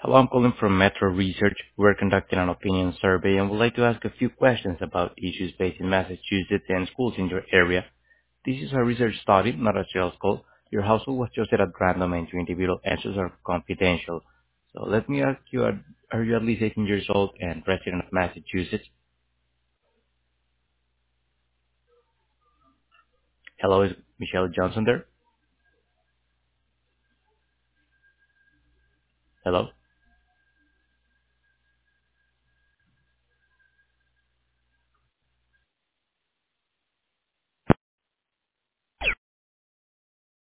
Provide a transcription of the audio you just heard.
Hello, I'm calling from Metro Research. We're conducting an opinion survey and would like to ask a few questions about issues facing Massachusetts and schools in your area. This is a research study, not a sales call. Your household was chosen at random and your individual answers are confidential. So let me ask you, are you at least 18 years old and resident of Massachusetts? Hello, is Michelle Johnson there? Hello?